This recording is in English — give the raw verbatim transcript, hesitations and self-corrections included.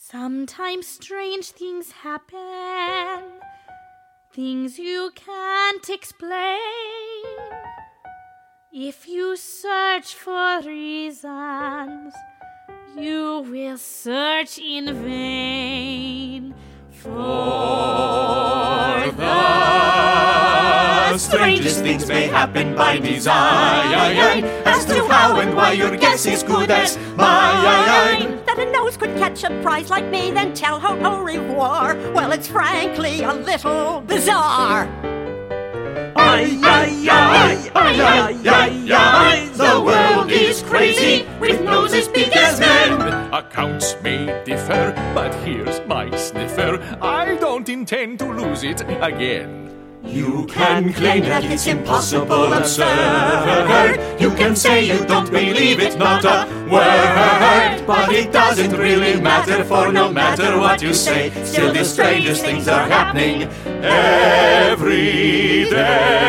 Sometimes strange things happen, things you can't explain. If you search for reasons, you will search in vain. For the strangest things may happen by design. As to how and why, your guess is good as mine. That a nose could catch a prize like me, then tell her au revoir. Well, it's frankly a little bizarre. Ay, ay, ay, ay, ay, ay, ay. The world is crazy, with noses big as men. Accounts may differ, but here's my sniffer. I don't intend to lose it again. You can claim that it's impossible, absurd. You can say you don't believe it, not a word. But it doesn't really matter, for no matter what you say, still the strangest things are happening every day.